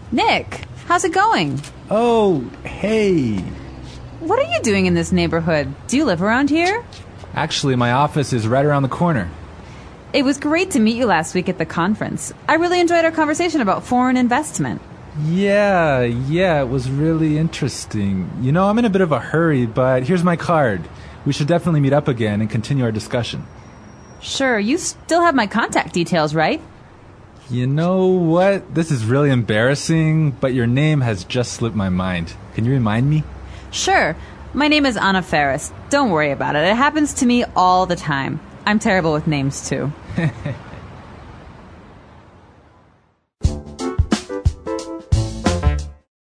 Nick, how's it going? Oh, hey. What are you doing in this neighborhood? Do you live around here? Actually, my office is right around the corner. It was great to meet you last week at the conference. I really enjoyed our conversation about foreign investment. Yeah, it was really interesting. You know, I'm in a bit of a hurry, but here's my card. We should definitely meet up again and continue our discussion. Sure, you still have my contact details, right? You know what? This is really embarrassing, but your name has just slipped my mind. Can you remind me? Sure. My name is Anna Ferris. Don't worry about it. It happens to me all the time. I'm terrible with names, too.